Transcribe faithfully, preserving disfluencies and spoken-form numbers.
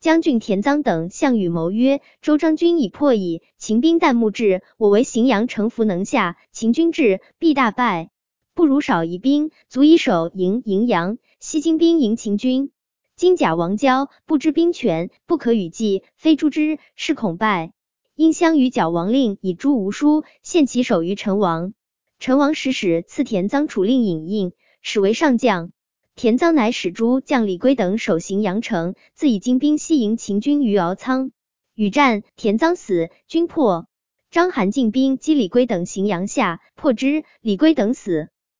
将军田臧等项羽谋曰：周章军已破矣，秦兵旦暮至，我为荥阳城弗能下，秦军至，必大败，不如少一兵，足以守营荥阳。西京兵迎秦军，今甲王骄不知兵权，不可与计，非诛之，是恐败。因相与角王令以诛吴书，献其首于陈王。陈王使使赐田臧楚令尹印，使为上将。田臧乃使诸将李圭等守荥阳城，自以精兵西迎秦军于敖仓。与战，田臧死，军破。章邯进兵击李圭等荥阳下，破之，李圭等死。